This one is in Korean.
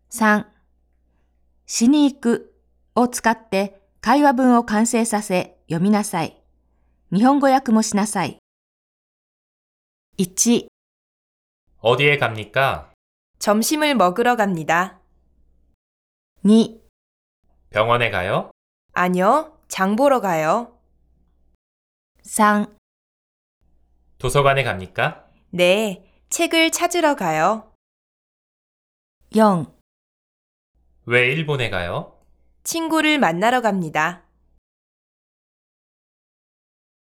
3、しに行くを使って会話文を完成させ読みなさい。日本語訳もしなさい。1、 어디에 갑니까? 점심을 먹으러 갑니다. 2、 병원에 가요? 아니요, 장 보러 가요. 3、 도서관에 갑니까? 네, 책을 찾으러 가요. 4、 왜 일본에 가요? 친구를 만나러 갑니다.